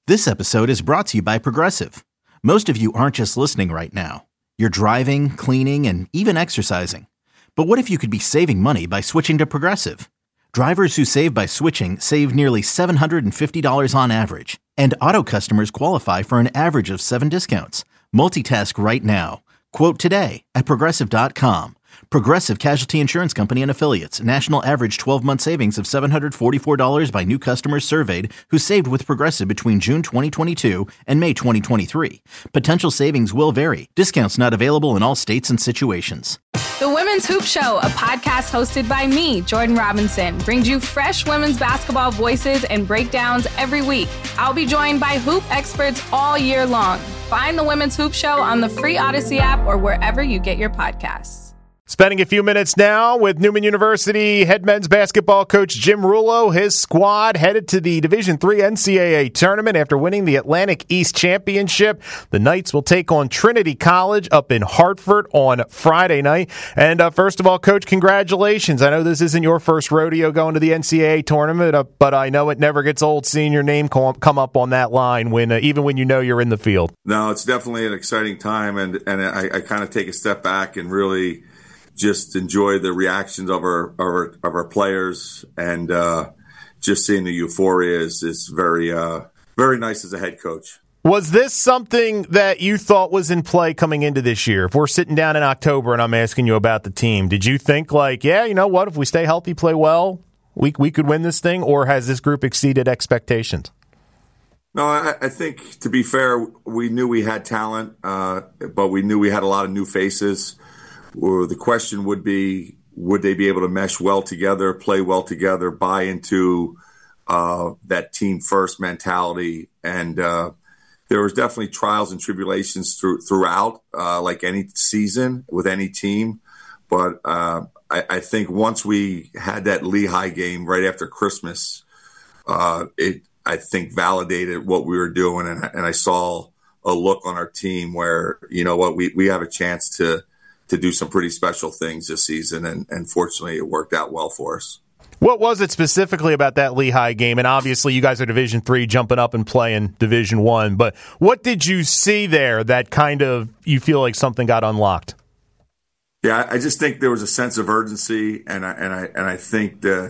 This episode is brought to you by Progressive. Most of you aren't just listening right now. You're driving, cleaning, and even exercising. But what if you could be saving money by switching to Progressive? Drivers who save by switching save nearly $750 on average. And auto customers qualify for an average of 7 discounts. Multitask right now. Quote today at Progressive.com. Progressive Casualty Insurance Company and Affiliates. National average 12-month savings of $744 by new customers surveyed who saved with Progressive between June 2022 and May 2023. Potential savings will vary. Discounts not available in all states and situations. The Women's Hoop Show, a podcast hosted by me, Jordan Robinson, brings you fresh women's basketball voices and breakdowns every week. I'll be joined by hoop experts all year long. Find the Women's Hoop Show on the free Odyssey app or wherever you get your podcasts. Spending a few minutes now with Newman University head men's basketball coach Jim Rulo. His squad headed to the Division III NCAA tournament after winning the Atlantic East Championship. The Knights will take on Trinity College up in Hartford on Friday night. And first of all, Coach, congratulations. I know this isn't your first rodeo going to the NCAA tournament, but I know it never gets old seeing your name come up on that line when even when you know you're in the field. No, it's definitely an exciting time, and I kind of take a step back and really just enjoy the reactions of our players, and just seeing the euphoria is very very nice as a head coach. Was this something that you thought was in play coming into this year? If we're sitting down in October and I'm asking you about the team, did you think like, yeah, you know what, if we stay healthy, play well, we could win this thing, or has this group exceeded expectations? No, I think, to be fair, we knew we had talent, but we knew we had a lot of new faces. Or the question would be, would they be able to mesh well together, play well together, buy into that team first mentality? And there was definitely trials and tribulations throughout, like any season with any team. But I think once we had that Lehigh game right after Christmas, it, I think, validated what we were doing. And I saw a look on our team where, you know what, we have a chance to do some pretty special things this season, and fortunately it worked out well for us. What was it specifically about that Lehigh game? And obviously you guys are Division III, jumping up and playing Division I, but what did you see there that kind of you feel like something got unlocked? Yeah, I just think there was a sense of urgency, and I think the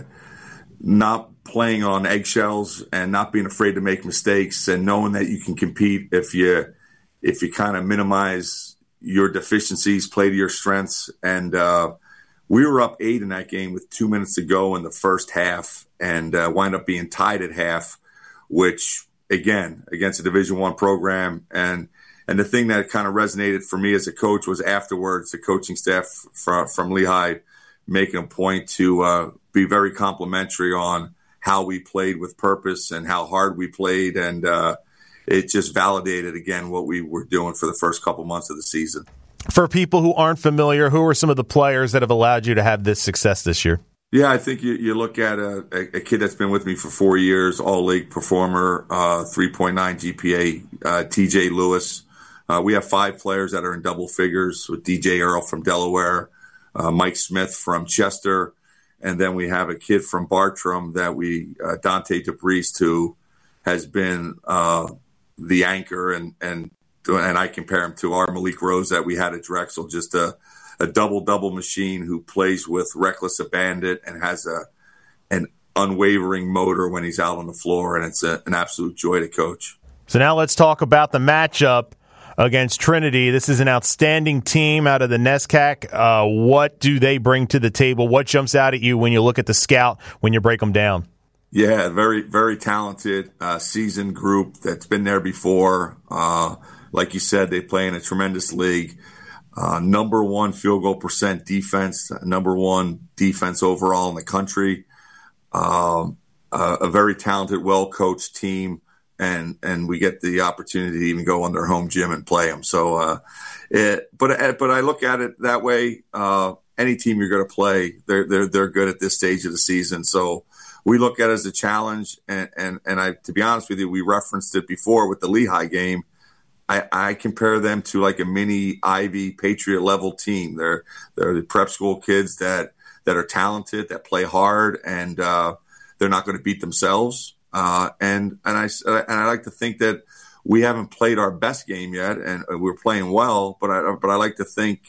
not playing on eggshells and not being afraid to make mistakes, and knowing that you can compete if you kind of minimize your deficiencies, play to your strengths. And we were up 8 in that game with 2 minutes to go in the first half, and wind up being tied at half, which, again, against a Division I program. And the thing that kind of resonated for me as a coach was afterwards, the coaching staff from Lehigh making a point to be very complimentary on how we played with purpose and how hard we played. And it just validated, again, what we were doing for the first couple months of the season. For people who aren't familiar, who are some of the players that have allowed you to have this success this year? Yeah, I think you look at a kid that's been with me for 4 years, all-league performer, 3.9 GPA, TJ Lewis. We have 5 players that are in double figures, with DJ Earl from Delaware, Mike Smith from Chester, and then we have a kid from Bartram that Dante DePriest, who has been the anchor, and I compare him to our Malik Rose that we had at Drexel, just a double machine who plays with reckless abandon and has an unwavering motor when he's out on the floor, and it's an absolute joy to coach. So now let's talk about the matchup against Trinity. This is an outstanding team out of the NESCAC. What do they bring to the table? What jumps out at you when you look at the scout, when you break them down? Yeah, very, very talented, seasoned group that's been there before. Like you said, they play in a tremendous league. Number 1 field goal percent defense, number 1 defense overall in the country. A very talented, well-coached team, and we get the opportunity to even go on their home gym and play them. So, but I look at it that way. Any team you're going to play, they're good at this stage of the season. So we look at it as a challenge, and I, to be honest with you, we referenced it before with the Lehigh game. I compare them to like a mini Ivy Patriot level team. They're the prep school kids that are talented, that play hard, and they're not going to beat themselves. And I like to think that we haven't played our best game yet, and we're playing well. But I like to think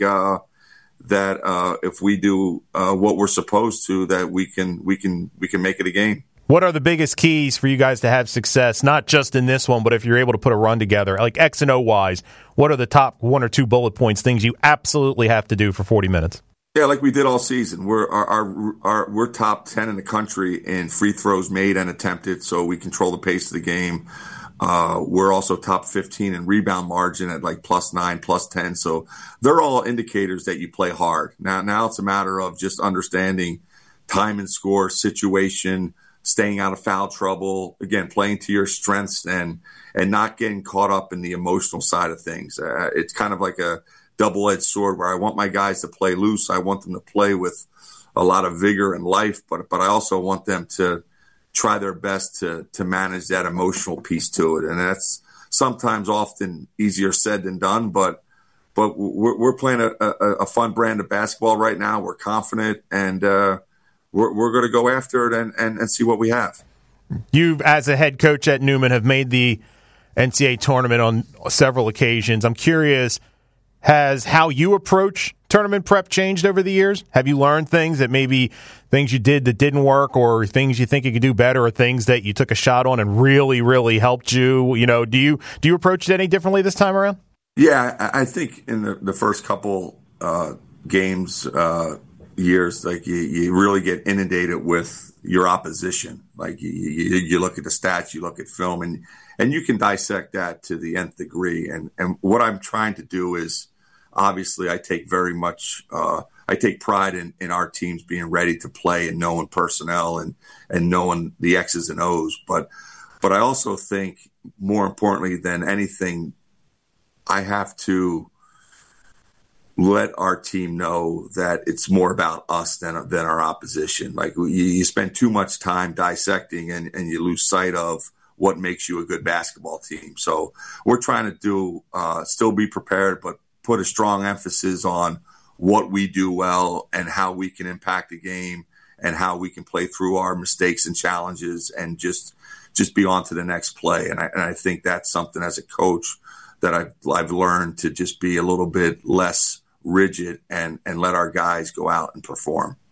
that if we do what we're supposed to, that we can make it a game. What are the biggest keys for you guys to have success, not just in this one, but if you're able to put a run together, like X and O wise, what are the top 1 or 2 bullet points, things you absolutely have to do for 40 minutes? Yeah, like we did all season. We're top 10 in the country in free throws made and attempted, so we control the pace of the game. We're also top 15 in rebound margin at like +9, +10. So they're all indicators that you play hard. Now it's a matter of just understanding time and score, situation, staying out of foul trouble, again, playing to your strengths and not getting caught up in the emotional side of things. It's kind of like a double-edged sword where I want my guys to play loose. I want them to play with a lot of vigor and life, but I also want them to try their best to manage that emotional piece to it. And that's sometimes often easier said than done, but we're playing a fun brand of basketball right now. We're confident, and we're going to go after it and see what we have. You, as a head coach at Newman, have made the NCAA tournament on several occasions. I'm curious, has how you approach tournament prep changed over the years? Have you learned things that maybe things you did that didn't work, or things you think you could do better, or things that you took a shot on and really, really helped you? You know, do you approach it any differently this time around? Yeah, I think in the first couple games, years, like you really get inundated with your opposition. Like you look at the stats, you look at film, and you can dissect that to the nth degree. And what I'm trying to do is, obviously, I take pride in our teams being ready to play and knowing personnel and knowing the X's and O's. But I also think, more importantly than anything, I have to let our team know that it's more about us than our opposition. Like you spend too much time dissecting and you lose sight of what makes you a good basketball team. So we're trying to do still be prepared, but put a strong emphasis on what we do well and how we can impact the game and how we can play through our mistakes and challenges and just be on to the next play. And I think that's something as a coach that I've learned to just be a little bit less rigid and let our guys go out and perform.